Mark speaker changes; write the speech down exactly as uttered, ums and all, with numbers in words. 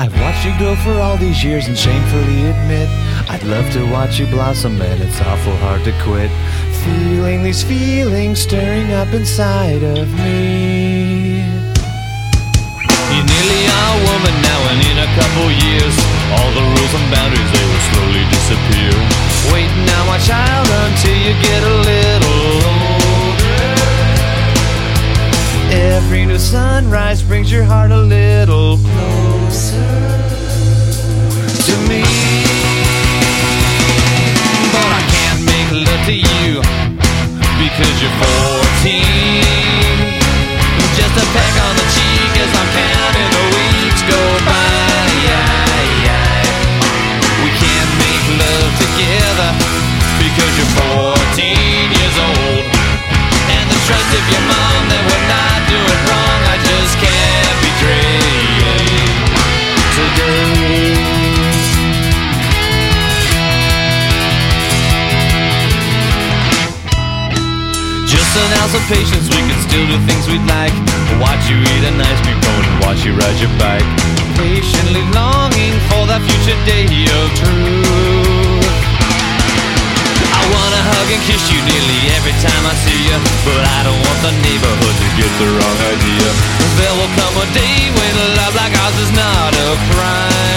Speaker 1: I've watched you grow for all these years and shamefully admit I'd love to watch you blossom and it's awful hard to quit. Feeling these feelings stirring up inside of me. You nearly are a woman now, and in a couple years all the rules and boundaries, they will slowly disappear. Wait now, my child, until you get a little older. Every new sunrise brings your heart a little closer to me. But I can't make love to you because you're fourteen. Just a peck on the cheek as I'm counting the weeks go by. We can't make love together because you're fourteen years old. And the trust of your mom that we're not doing wrong, I just can't betray today. Just an ounce of patience, we can still do things we'd like. Watch you eat an ice cream cone and watch you ride your bike. Patiently longing for that future day of truth. I wanna hug and kiss you nearly every time I see you, but I don't want the neighborhood to get the wrong idea. There will come a day when love like ours is not a crime.